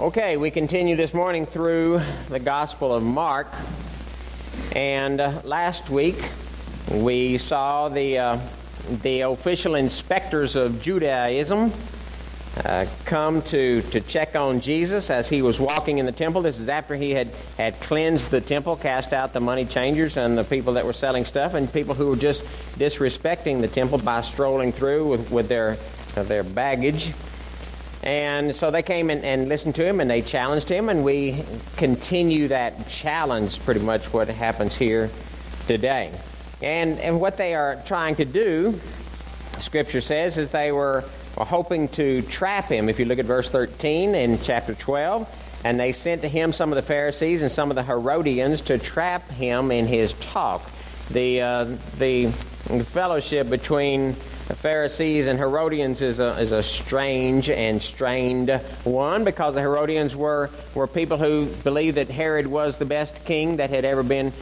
Okay, we continue this morning through the Gospel of Mark, and last week we saw the official inspectors of Judaism come to check on Jesus as he was walking in the temple. This is after he had cleansed the temple, cast out the money changers and the people that were selling stuff, and people who were just disrespecting the temple by strolling through with their baggage. And so they came and listened to him, and they challenged him, and we continue that challenge, pretty much what happens here today. And what they are trying to do, Scripture says, is they were hoping to trap him. If you look at verse 13 in chapter 12, and they sent to him some of the Pharisees and some of the Herodians to trap him in his talk. The fellowship between the Pharisees and Herodians is a strange and strained one, because the Herodians were people who believed that Herod was the best king that had ever been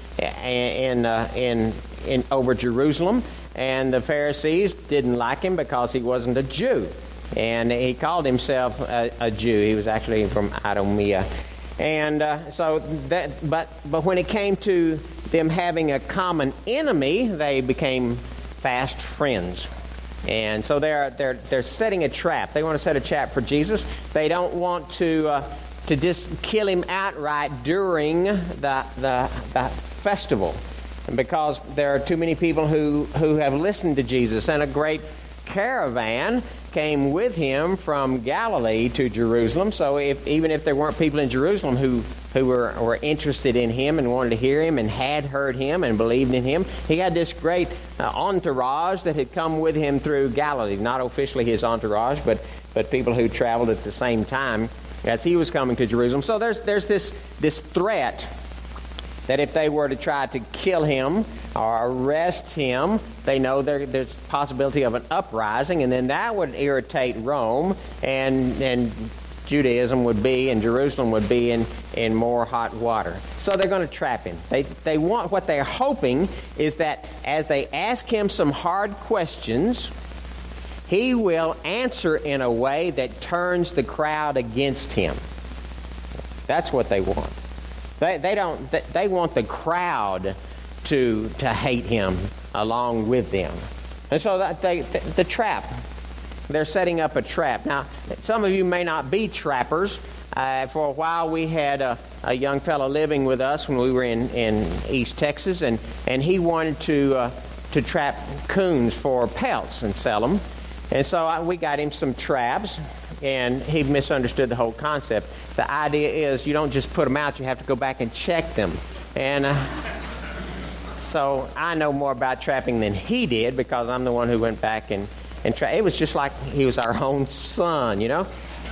in over Jerusalem, and the Pharisees didn't like him because he wasn't a Jew, and he called himself a Jew. He was actually from Idumea, and but when it came to them having a common enemy, they became fast friends. And so they're setting a trap. They want to set a trap for Jesus. They don't want to just kill him outright during the festival, because there are too many people who have listened to Jesus, and a great caravan came with him from Galilee to Jerusalem. So even if there weren't people in Jerusalem who were interested in him and wanted to hear him and had heard him and believed in him, he had this great entourage that had come with him through Galilee. Not officially his entourage, but people who traveled at the same time as he was coming to Jerusalem. So there's this threat that if they were to try to kill him or arrest him, they know there's possibility of an uprising, and then that would irritate Rome, and Judaism would be, and Jerusalem would be in more hot water. So they're going to trap him. They want, what they're hoping is that as they ask him some hard questions, he will answer in a way that turns the crowd against him. That's what they want. They want the crowd to hate him along with them. And so the trap, they're setting up a trap. Now, some of you may not be trappers. For a while we had a young fellow living with us when we were in East Texas, and he wanted to trap coons for pelts and sell them. And so we got him some traps, and he misunderstood the whole concept. The idea is you don't just put them out, you have to go back and check them. And so I know more about trapping than he did, because I'm the one who went back and trapped. It was just like he was our own son, you know.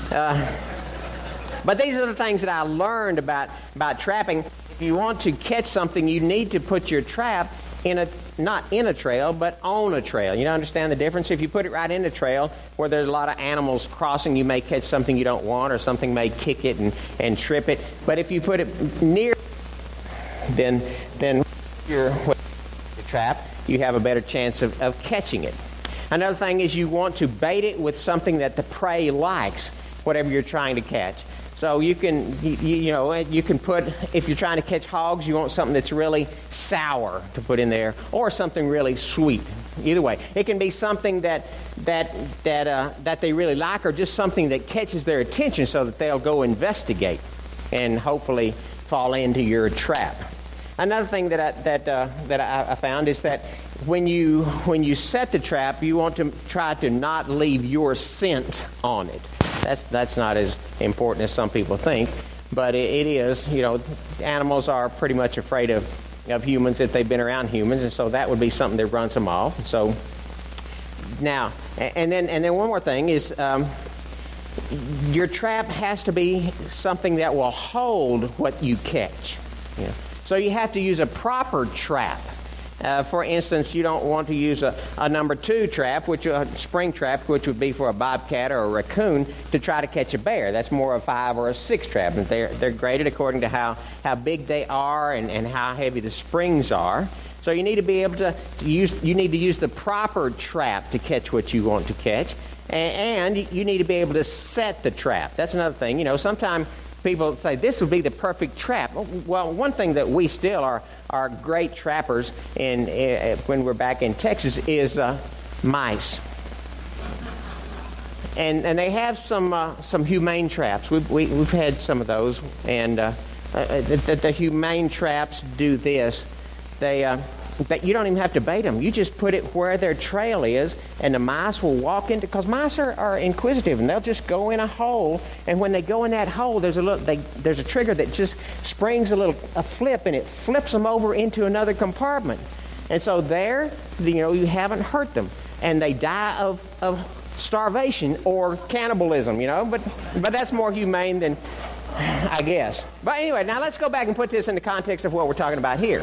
But these are the things that I learned about trapping. If you want to catch something, you need to put your trap not in a trail, but on a trail. You understand the difference? If you put it right in a trail where there's a lot of animals crossing, you may catch something you don't want, or something may kick it and trip it. But if you put it near, then your trap, you have a better chance of catching it. Another thing is you want to bait it with something that the prey likes, whatever you're trying to catch. So you can put, if you're trying to catch hogs, you want something that's really sour to put in there, or something really sweet. Either way, it can be something that they really like, or just something that catches their attention, so that they'll go investigate and hopefully fall into your trap. Another thing that I found is that when you set the trap, you want to try to not leave your scent on it. That's not as important as some people think, but it is. Animals are pretty much afraid of humans if they've been around humans, and so that would be something that runs them off. So now, and then one more thing is, your trap has to be something that will hold what you catch. So you have to use a proper trap. For instance, you don't want to use a number 2 trap, a spring trap, which would be for a bobcat or a raccoon, to try to catch a bear. That's more a 5 or a 6 trap. And they're graded according to how big they are and how heavy the springs are. So you need to be able to use the proper trap to catch what you want to catch. And you need to be able to set the trap. That's another thing. Sometimes people say, this would be the perfect trap. Well, one thing that we still are great trappers when we're back in Texas is mice. And they have some humane traps. We've had some of those. And the humane traps do this. But you don't even have to bait them. You just put it where their trail is, and the mice will walk into. Because mice are inquisitive, and they'll just go in a hole. And when they go in that hole, there's a trigger that just springs a flip, and it flips them over into another compartment. And so there, you haven't hurt them, and they die of starvation or cannibalism. But that's more humane than, I guess. But anyway, now let's go back and put this in the context of what we're talking about here.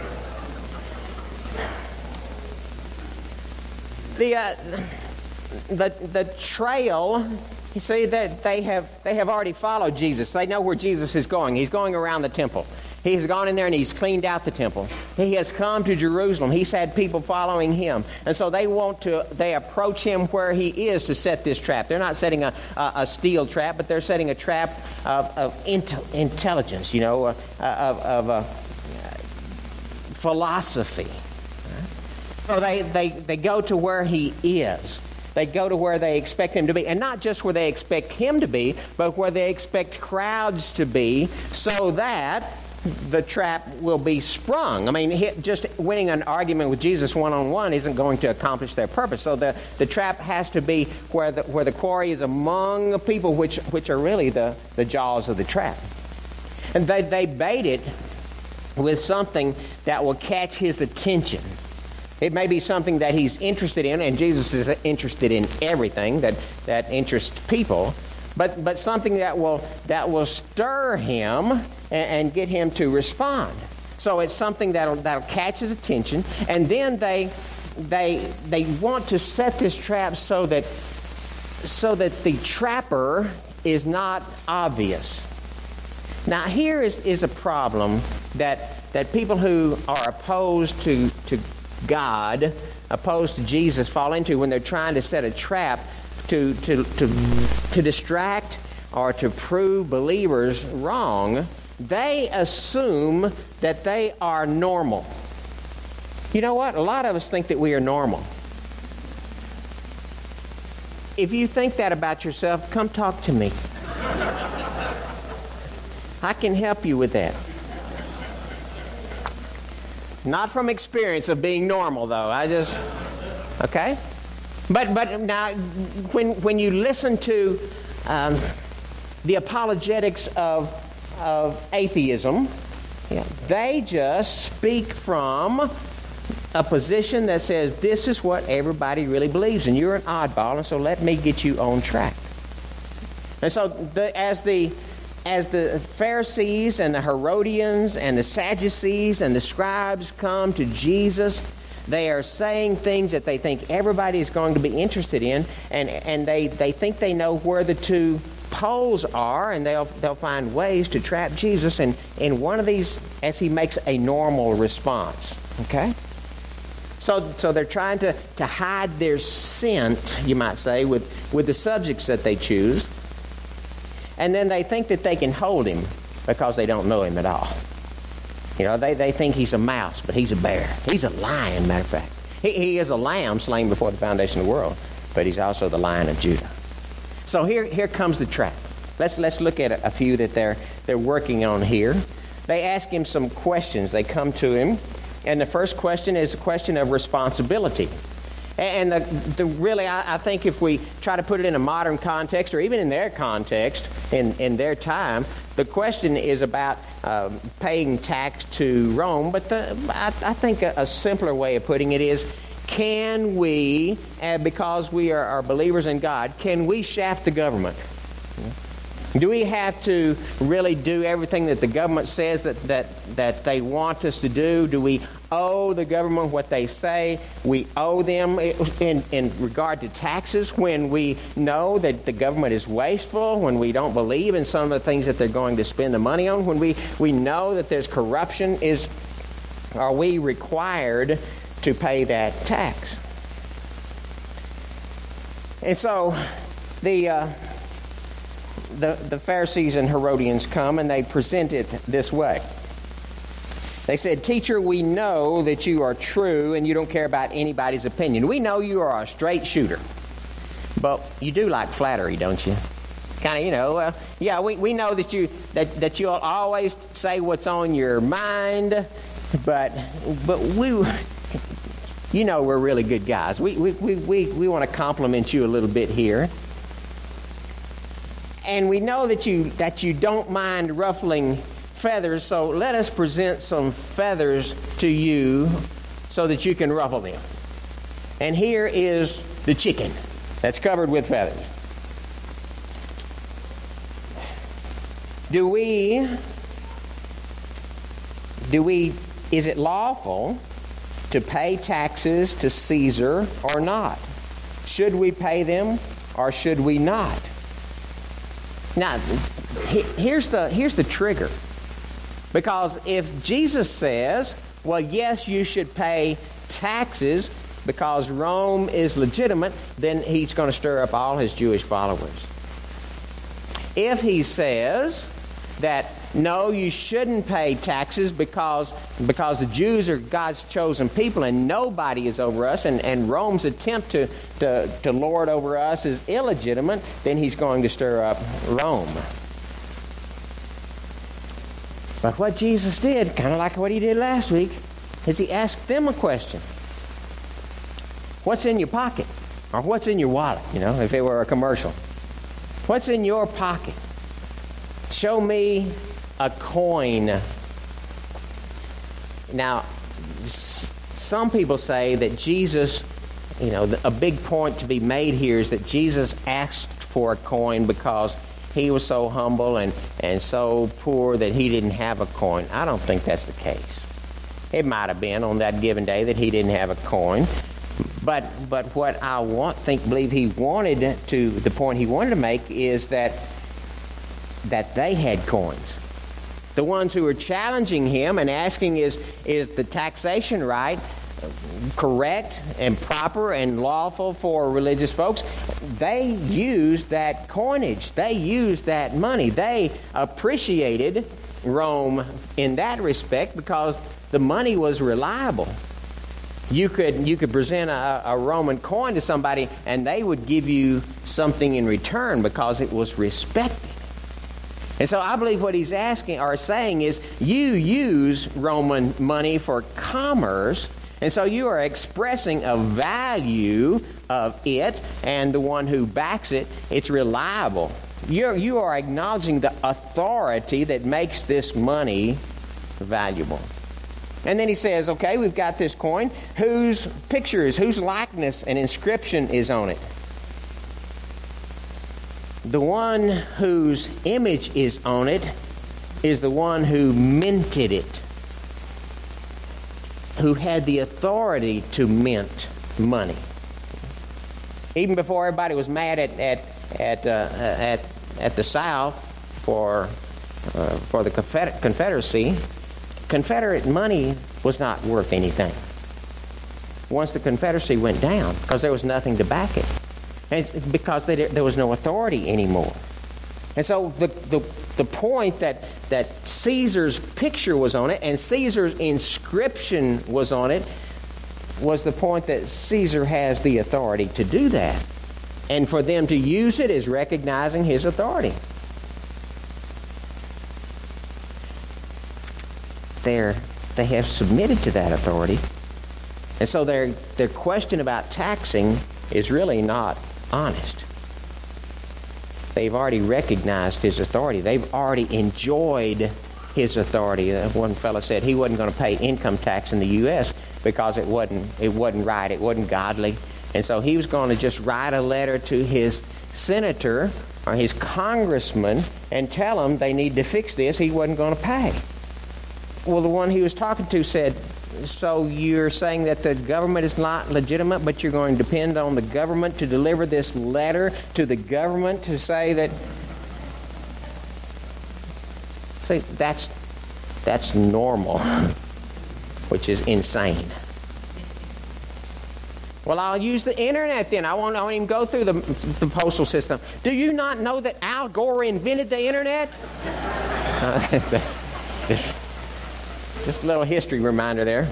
The trail, you see that they have already followed Jesus. They know where Jesus is going. He's going around the temple. He's gone in there and he's cleaned out the temple. He has come to Jerusalem. He's had people following him. And so they approach him where he is to set this trap. They're not setting a steel trap, but they're setting a trap of intelligence, of philosophy. So they go to where he is. They go to where they expect him to be. And not just where they expect him to be, but where they expect crowds to be, so that the trap will be sprung. I mean, just winning an argument with Jesus one-on-one isn't going to accomplish their purpose. So the trap has to be where the quarry is among the people, which are really the jaws of the trap. And they bait it with something that will catch his attention. It may be something that he's interested in, and Jesus is interested in everything that interests people, but something that will stir him and get him to respond. So it's something that'll catch his attention, and then they want to set this trap so that the trapper is not obvious. Now here is a problem that people who are opposed to God, opposed to Jesus, fall into when they're trying to set a trap to distract or to prove believers wrong. They assume that they are normal. You know what? A lot of us think that we are normal. If you think that about yourself, come talk to me. I can help you with that. Not from experience of being normal, though. Okay? But now, when you listen to the apologetics of atheism, they just speak from a position that says, this is what everybody really believes, and you're an oddball, and so let me get you on track. And so as the Pharisees and the Herodians and the Sadducees and the scribes come to Jesus, they are saying things that they think everybody is going to be interested in, and they think they know where the two poles are, and they'll find ways to trap Jesus in one of these as he makes a normal response. Okay? So they're trying to hide their scent, you might say, with the subjects that they choose. And then they think that they can hold him because they don't know him at all. They think he's a mouse, but he's a bear. He's a lion, matter of fact. He is a lamb slain before the foundation of the world, but he's also the Lion of Judah. So here comes the trap. Let's look at a few that they're working on here. They ask him some questions. They come to him, and the first question is a question of responsibility. And really, I think if we try to put it in a modern context, or even in their context, in their time, the question is about paying tax to Rome. But I think a simpler way of putting it is, can we, because we are believers in God, can we shaft the government? Do we have to really do everything that the government says that they want us to do? Do we owe the government what they say we owe them in regard to taxes, when we know that the government is wasteful, when we don't believe in some of the things that they're going to spend the money on, when we know that there's corruption? Are we required to pay that tax? And so the Pharisees and Herodians come and they present it this way. They said, "Teacher, we know that you are true and you don't care about anybody's opinion. We know you are a straight shooter. But you do like flattery, don't you? Kind of, we know that you'll always say what's on your mind, but we, we're really good guys. We want to compliment you a little bit here. And we know that you don't mind ruffling feathers, so let us present some feathers to you so that you can ruffle them. And here is the chicken that's covered with feathers. Is it lawful to pay taxes to Caesar or not? Should we pay them or should we not?" Now, here's the trigger. Because if Jesus says, well, yes, you should pay taxes because Rome is legitimate, then he's going to stir up all his Jewish followers. If he says that, no, you shouldn't pay taxes because the Jews are God's chosen people and nobody is over us, and Rome's attempt to lord over us is illegitimate, then he's going to stir up Rome. But what Jesus did, kind of like what he did last week, is he asked them a question. What's in your pocket? Or what's in your wallet, if it were a commercial. What's in your pocket? Show me a coin. Now, some people say that Jesus, a big point to be made here is that Jesus asked for a coin because he was so humble and so poor that he didn't have a coin. I don't think that's the case. It might have been on that given day that he didn't have a coin. But what I believe he wanted to, the point he wanted to make is that they had coins. The ones who were challenging him and asking is the taxation right, correct and proper and lawful for religious folks, they used that coinage. They used that money. They appreciated Rome in that respect because the money was reliable. You could present a Roman coin to somebody and they would give you something in return because it was respected. And so I believe what he's asking or saying is you use Roman money for commerce, and so you are expressing a value of it, and the one who backs it, it's reliable. You are acknowledging the authority that makes this money valuable. And then he says, okay, we've got this coin. Whose picture is, whose likeness and inscription is on it? The one whose image is on it is the one who minted it, who had the authority to mint money. Even before everybody was mad at the South for the Confederacy, Confederate money was not worth anything once the Confederacy went down because there was nothing to back it. And it's because there was no authority anymore. And so the point that Caesar's picture was on it and Caesar's inscription was on it was the point that Caesar has the authority to do that. And for them to use it is recognizing his authority. They have submitted to that authority. And so their question about taxing is really not honest. They've already recognized his authority. They've already enjoyed his authority. One fellow said he wasn't going to pay income tax in the U.S. because it wasn't right, it wasn't godly. And so he was going to just write a letter to his senator or his congressman and tell them they need to fix this. He wasn't going to pay. Well, the one he was talking to said, so you're saying that the government is not legitimate, but you're going to depend on the government to deliver this letter to the government to say that... See, that's normal, which is insane. Well, I'll use the internet then. I won't even go through the postal system. Do you not know that Al Gore invented the internet? That's just a little history reminder there.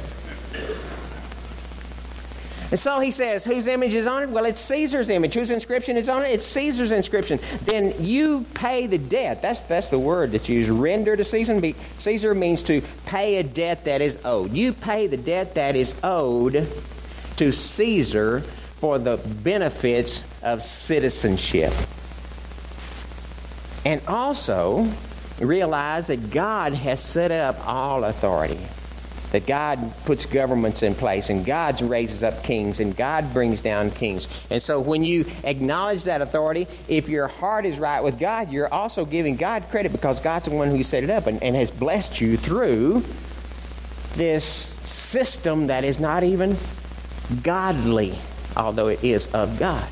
And so he says, whose image is on it? Well, it's Caesar's image. Whose inscription is on it? It's Caesar's inscription. Then you pay the debt. That's the word that's used. Render to Caesar. Caesar means to pay a debt that is owed. You pay the debt that is owed to Caesar for the benefits of citizenship. And also realize that God has set up all authority. That God puts governments in place, and God raises up kings, and God brings down kings. And so when you acknowledge that authority, if your heart is right with God, you're also giving God credit because God's the one who set it up and has blessed you through this system that is not even godly, although it is of God.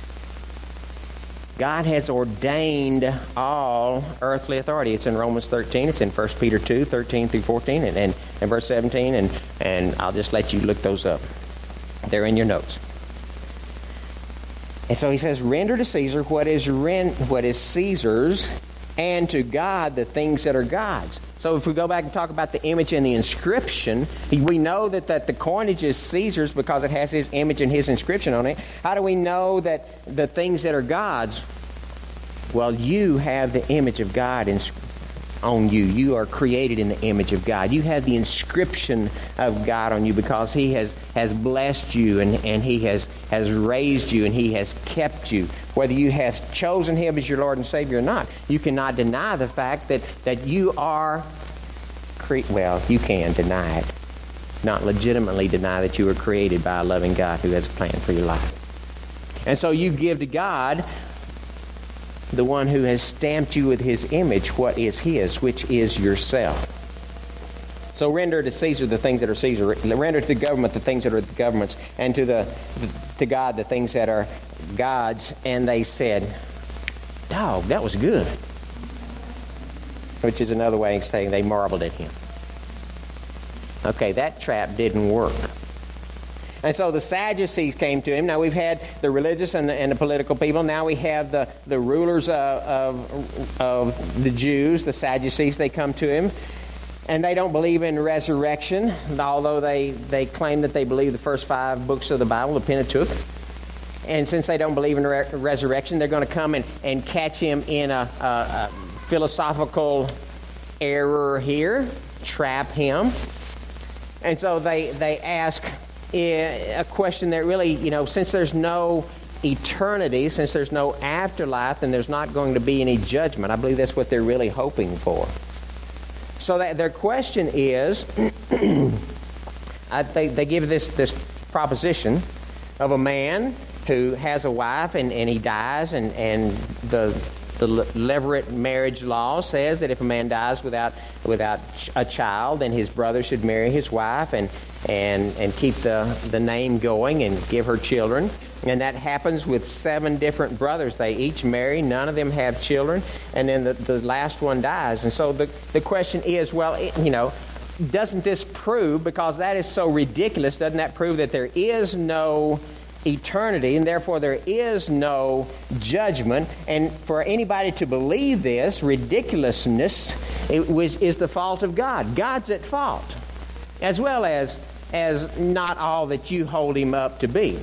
God has ordained all earthly authority. It's in Romans 13. It's in 1 Peter 2, 13 through 14, and verse 17. And I'll just let you look those up. They're in your notes. And so he says, render to Caesar what is Caesar's, and to God the things that are God's. So if we go back and talk about the image and the inscription, we know that the coinage is Caesar's because it has his image and his inscription on it. How do we know that the things that are God's? Well, you have the image of God on you. You are created in the image of God. You have the inscription of God on you because he has blessed you and he has raised you and he has kept you. Whether you have chosen him as your Lord and Savior or not, you cannot deny the fact that you are, well, you can deny it. Not legitimately deny that you were created by a loving God who has a plan for your life. And so you give to God, the one who has stamped you with his image, what is his, which is yourself. So render to Caesar the things that are Caesar. Render to the government the things that are the government's, and to God the things that are God's. And they said, dog, that was good. Which is another way of saying they marveled at him. Okay, that trap didn't work. And so the Sadducees came to him. Now we've had the religious and the political people. Now we have the rulers of the Jews, the Sadducees. They come to him. And they don't believe in resurrection, although they claim that they believe the first 5 books of the Bible, the Pentateuch. And since they don't believe in resurrection, they're going to come and catch him in a philosophical error here, trap him. And so they ask a question that really, since there's no eternity, since there's no afterlife, then there's not going to be any judgment. I believe that's what they're really hoping for. So their question is, they give this proposition of a man who has a wife and he dies, and the Levirate marriage law says that if a man dies without a child, then his brother should marry his wife and keep the name going and give her children. And that happens with 7 different brothers. They each marry. None of them have children. And then the last one dies. And so the question is, well, doesn't this prove, because that is so ridiculous, doesn't that prove that there is no eternity and therefore there is no judgment? And for anybody to believe this ridiculousness is the fault of God. God's at fault, as well as not all that you hold him up to be.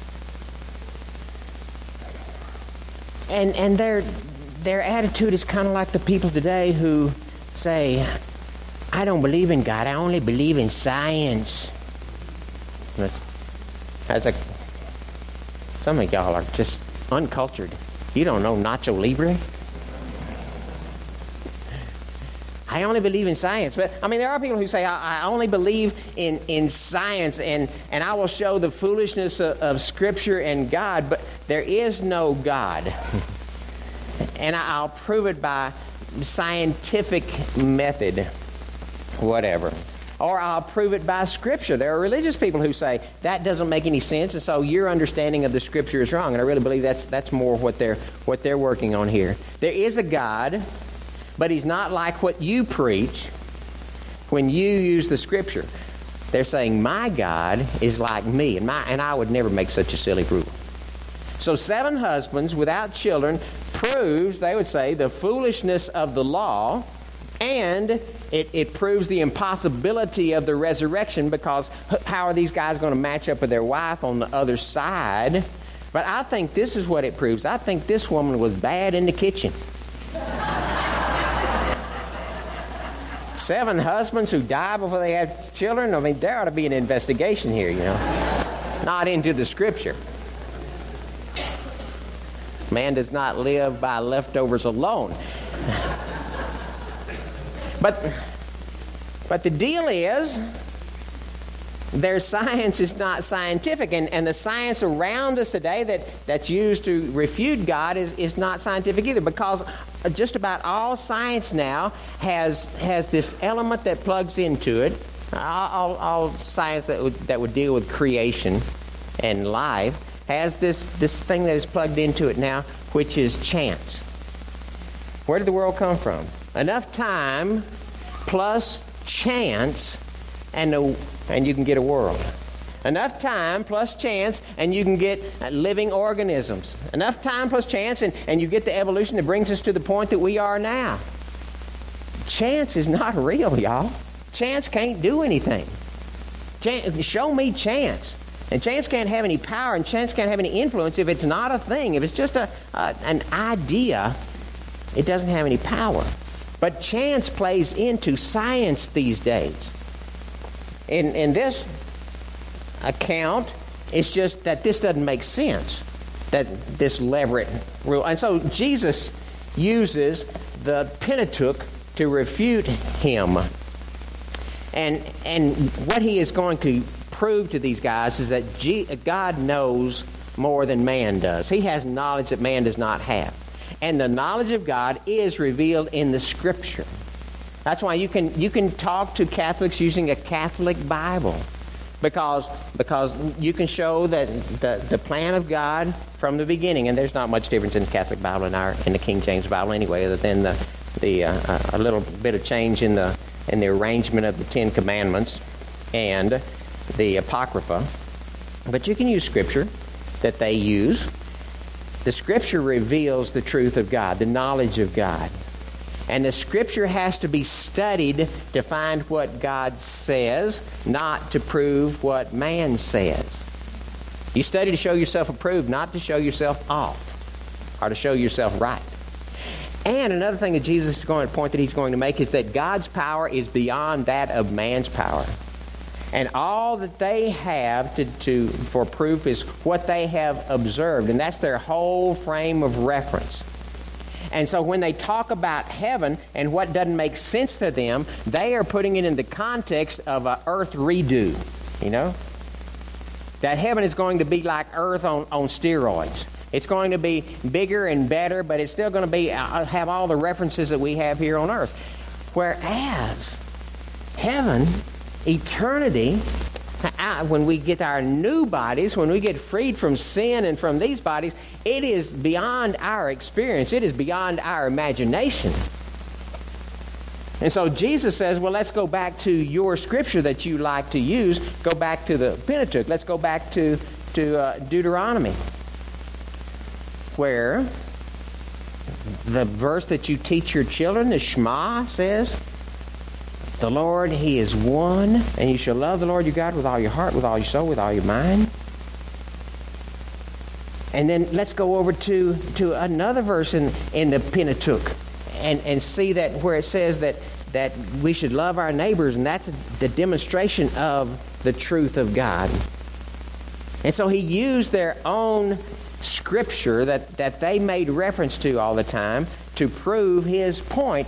And their attitude is kind of like the people today who say, I don't believe in God, I only believe in science. Some of y'all are just uncultured. You don't know Nacho Libre? I only believe in science. But, there are people who say, I only believe in science, and I will show the foolishness of Scripture and God, but there is no God. And I'll prove it by scientific method, whatever. Or I'll prove it by Scripture. There are religious people who say, that doesn't make any sense, and so your understanding of the Scripture is wrong. And I really believe that's more what they're working on here. There is a God, but he's not like what you preach when you use the Scripture. They're saying, my God is like me, and I would never make such a silly rule. So 7 husbands without children proves, they would say, the foolishness of the law, and it proves the impossibility of the resurrection, because how are these guys going to match up with their wife on the other side? But I think this is what it proves. I think this woman was bad in the kitchen. 7 husbands who die before they have children. I mean, there ought to be an investigation here, Not into the Scripture. Man does not live by leftovers alone. But the deal is, their science is not scientific, and the science around us today that's used to refute God is not scientific either, because just about all science now has this element that plugs into it. All science that would deal with creation and life has this thing that is plugged into it now, which is chance. Where did the world come from? Enough time plus chance, and you can get a world. Enough time plus chance, and you can get living organisms. Enough time plus chance, and you get the evolution that brings us to the point that we are now. Chance is not real, y'all. Chance can't do anything. Show me chance. And chance can't have any power, and chance can't have any influence if it's not a thing. If it's just an idea, it doesn't have any power. But chance plays into science these days. In this account, it's just that this doesn't make sense, that this Leverett rule. And so Jesus uses the Pentateuch to refute him. And what he is going to prove to these guys is that God knows more than man does. He has knowledge that man does not have. And the knowledge of God is revealed in the Scripture. That's why you can talk to Catholics using a Catholic Bible, because you can show that the plan of God from the beginning, and there's not much difference in the Catholic Bible and the King James Bible anyway, other than a little bit of change in the arrangement of the 10 Commandments and the Apocrypha. But you can use Scripture that they use. The Scripture reveals the truth of God, the knowledge of God. And the Scripture has to be studied to find what God says, not to prove what man says. You study to show yourself approved, not to show yourself off or to show yourself right. And another thing that Jesus is going to point that he's going to make is that God's power is beyond that of man's power. And all that they have for proof is what they have observed. And that's their whole frame of reference. And so when they talk about heaven and what doesn't make sense to them, they are putting it in the context of an earth redo, That heaven is going to be like earth on steroids. It's going to be bigger and better, but it's still going to have all the references that we have here on earth. Whereas heaven, eternity, when we get our new bodies, when we get freed from sin and from these bodies, it is beyond our experience. It is beyond our imagination. And so Jesus says, well, let's go back to your Scripture that you like to use. Go back to the Pentateuch. Let's go back to Deuteronomy, where the verse that you teach your children, the Shema, says, the Lord, He is one, and you shall love the Lord your God with all your heart, with all your soul, with all your mind. And then let's go over to another verse in the Pentateuch and see that where it says that we should love our neighbors, and that's the demonstration of the truth of God. And so he used their own Scripture that they made reference to all the time to prove his point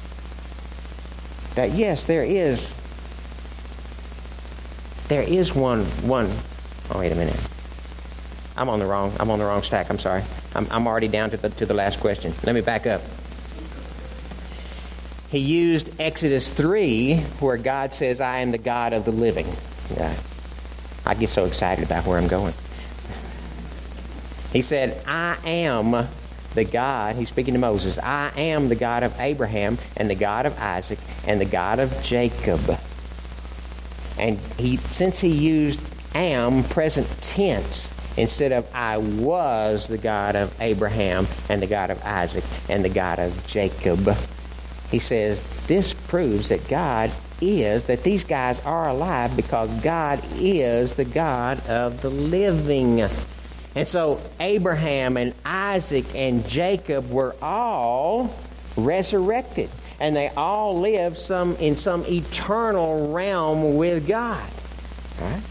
that yes, there is one. Oh, wait a minute. I'm on the wrong stack. I'm sorry. I'm already down to the last question. Let me back up. He used Exodus 3, where God says, I am the God of the living. Yeah. I get so excited about where I'm going. He said, I am the God, he's speaking to Moses, I am the God of Abraham and the God of Isaac and the God of Jacob. And since he used am, present tense, instead of I was the God of Abraham and the God of Isaac and the God of Jacob, he says this proves that that these guys are alive because God is the God of the living. And so Abraham and Isaac and Jacob were all resurrected. And they all live in some eternal realm with God. All right?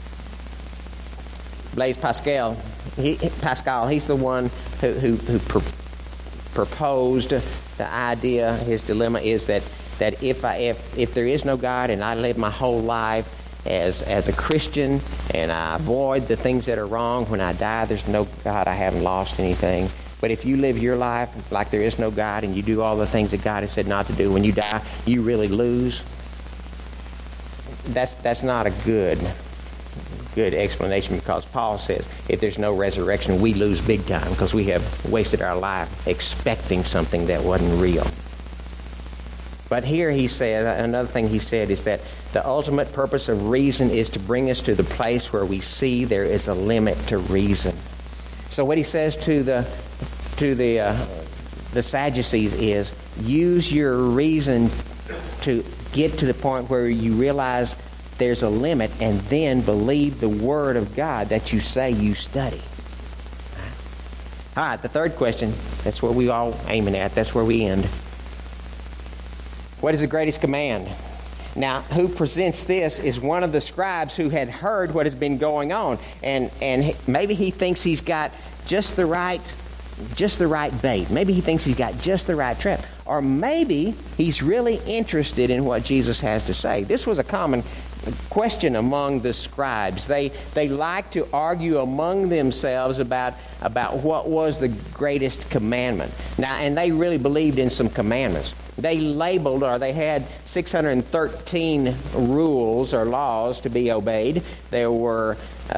Blaise Pascal, he's the one who proposed the idea. His dilemma is that if there is no God and I live my whole life as a Christian and I avoid the things that are wrong, when I die there's no God, I haven't lost anything. But if you live your life like there is no God and you do all the things that God has said not to do, when you die you really lose. That's not a good explanation, because Paul says if there's no resurrection, we lose big time because we have wasted our life expecting something that wasn't real. But here he said, another thing he said is that the ultimate purpose of reason is to bring us to the place where we see there is a limit to reason. So what he says to the Sadducees is, use your reason to get to the point where you realize there's a limit, and then believe the Word of God that you say you study. All right, the third question, that's what we all aiming at. That's where we end. What is the greatest command? Now, who presents this is one of the scribes who had heard what has been going on, and maybe he thinks he's got just the right bait. Maybe he thinks he's got just the right trap. Or maybe he's really interested in what Jesus has to say. This was a common question among the scribes. They like to argue among themselves about what was the greatest commandment. Now, and they really believed in some commandments. They labeled, or they had 613 rules or laws to be obeyed. There were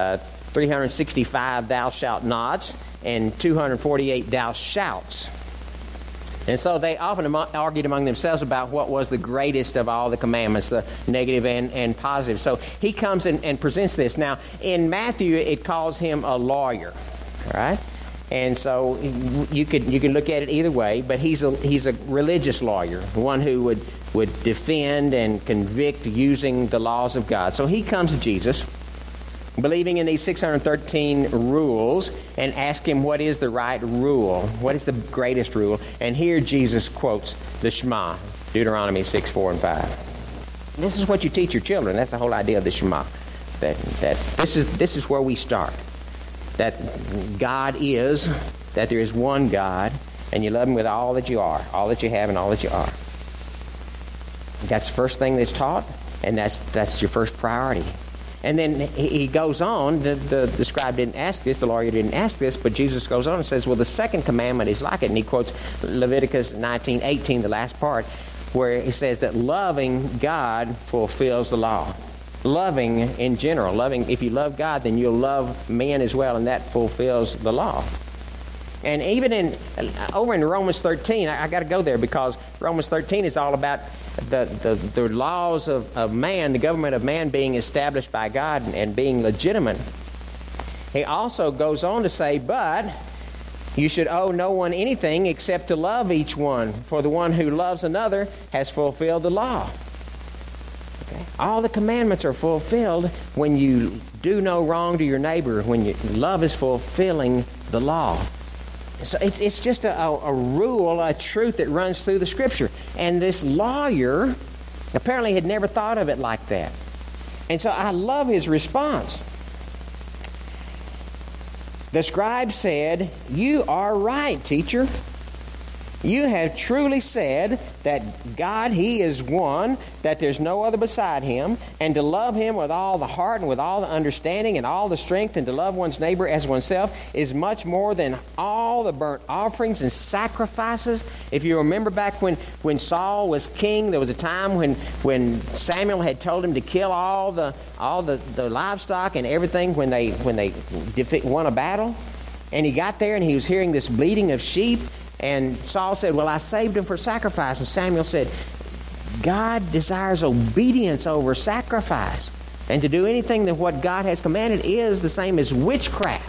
365 thou shalt nots and 248 thou shalts. And so they often argued among themselves about what was the greatest of all the commandments, the negative and positive. So he comes and presents this. Now, in Matthew, it calls him a lawyer, all right? And so you could look at it either way, but he's a religious lawyer, one who would defend and convict using the laws of God. So he comes to Jesus, believing in these 613 rules, and ask him what is the right rule, what is the greatest rule. And here Jesus quotes the Shema, Deuteronomy 6, 4, and 5. This is what you teach your children. That's the whole idea of the Shema. That this is where we start. That God is, that there is one God, and you love Him with all that you are, all that you have, and all that you are. That's the first thing that's taught, and that's your first priority. And then he goes on, the scribe didn't ask this, the lawyer didn't ask this, but Jesus goes on and says, well, the second commandment is like it. And he quotes Leviticus 19:18, the last part, where he says that loving God fulfills the law. Loving in general. If you love God, then you'll love men as well, and that fulfills the law. And even over in Romans 13, I got to go there because Romans 13 is all about the laws of man, the government of man being established by God and being legitimate. He also goes on to say, but you should owe no one anything except to love each one, for the one who loves another has fulfilled the law. Okay? All the commandments are fulfilled when you do no wrong to your neighbor, when love is fulfilling the law. So it's just a rule, a truth that runs through the Scripture. And this lawyer apparently had never thought of it like that. And so I love his response. The scribe said, "You are right, teacher. You have truly said that God, He is one, that there's no other beside Him, and to love Him with all the heart and with all the understanding and all the strength, and to love one's neighbor as oneself is much more than all the burnt offerings and sacrifices." If you remember back when Saul was king, there was a time when Samuel had told him to kill all the livestock and everything when they won a battle. And he got there and he was hearing this bleating of sheep. And Saul said, well, I saved him for sacrifice. And Samuel said, God desires obedience over sacrifice. And to do anything that what God has commanded is the same as witchcraft.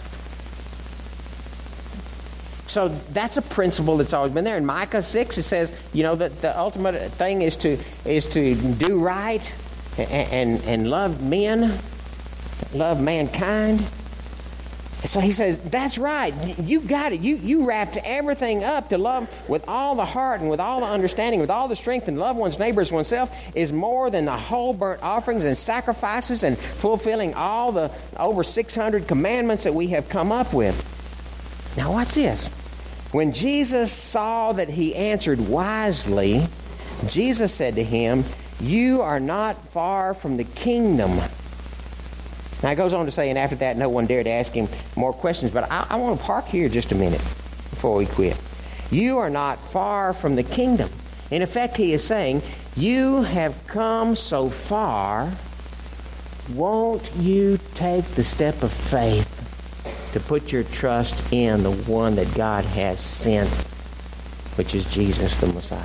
So that's a principle that's always been there. In Micah 6, it says, that the ultimate thing is to do right and love men, love mankind. So he says, that's right. You got it. You wrapped everything up. To love with all the heart and with all the understanding, with all the strength, and love one's neighbor as oneself is more than the whole burnt offerings and sacrifices and fulfilling all the over 600 commandments that we have come up with. Now watch this. When Jesus saw that he answered wisely, Jesus said to him, you are not far from the kingdom. Now it goes on to say, and after that no one dared ask him more questions, but I want to park here just a minute before we quit. You are not far from the kingdom. In effect, he is saying, you have come so far, won't you take the step of faith to put your trust in the one that God has sent, which is Jesus the Messiah?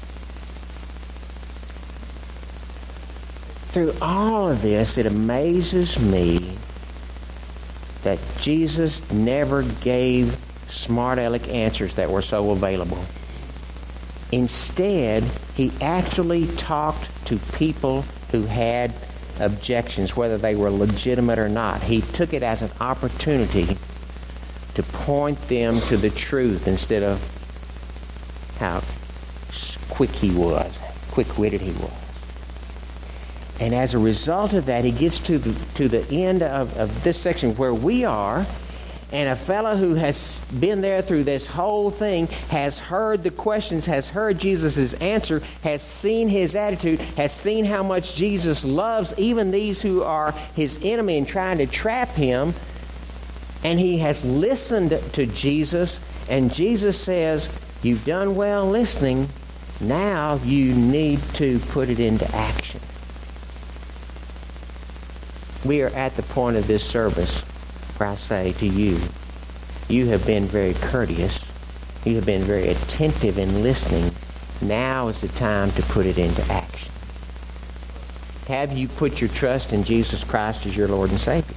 Through all of this, it amazes me that Jesus never gave smart aleck answers that were so available. Instead, he actually talked to people who had objections, whether they were legitimate or not. He took it as an opportunity to point them to the truth instead of how quick-witted he was. And as a result of that, he gets to the end of this section where we are, and a fellow who has been there through this whole thing has heard the questions, has heard Jesus' answer, has seen his attitude, has seen how much Jesus loves even these who are his enemy and trying to trap him. And he has listened to Jesus, and Jesus says, you've done well listening. Now you need to put it into action. We are at the point of this service where I say to you, you have been very courteous. You have been very attentive in listening. Now is the time to put it into action. Have you put your trust in Jesus Christ as your Lord and Savior?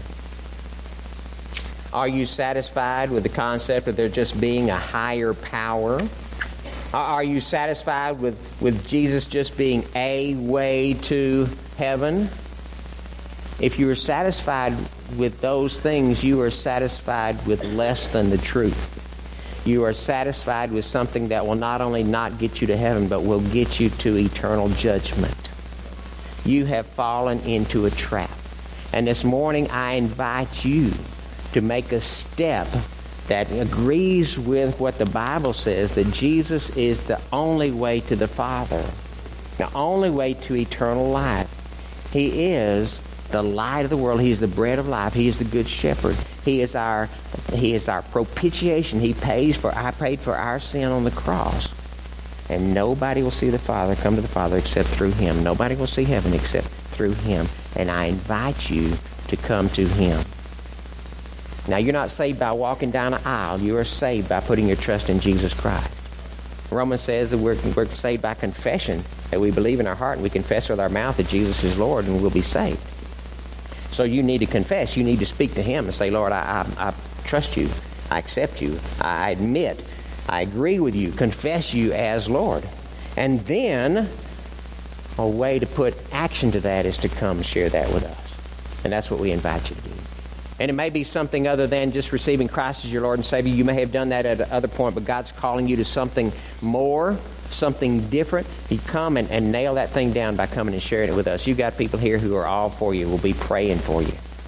Are you satisfied with the concept of there just being a higher power? Are you satisfied with Jesus just being a way to heaven? If you are satisfied with those things, you are satisfied with less than the truth. You are satisfied with something that will not only not get you to heaven, but will get you to eternal judgment. You have fallen into a trap. And this morning I invite you to make a step that agrees with what the Bible says, that Jesus is the only way to the Father, the only way to eternal life. He is the light of the world. He is the bread of life. He is the good shepherd. He is our propitiation. I paid for our sin on the cross. And nobody will see the Father, come to the Father, except through him. Nobody will see heaven except through him. And I invite you to come to him. Now, you're not saved by walking down an aisle. You are saved by putting your trust in Jesus Christ. Romans says that we're saved by confession, that we believe in our heart and we confess with our mouth that Jesus is Lord, and we'll be saved. So you need to confess. You need to speak to him and say, Lord, I trust you. I accept you. I admit. I agree with you. Confess you as Lord. And then a way to put action to that is to come share that with us. And that's what we invite you to do. And it may be something other than just receiving Christ as your Lord and Savior. You may have done that at another point, but God's calling you to something more, something different. You come and nail that thing down by coming and sharing it with us. You've got people here who are all for you. We'll be praying for you.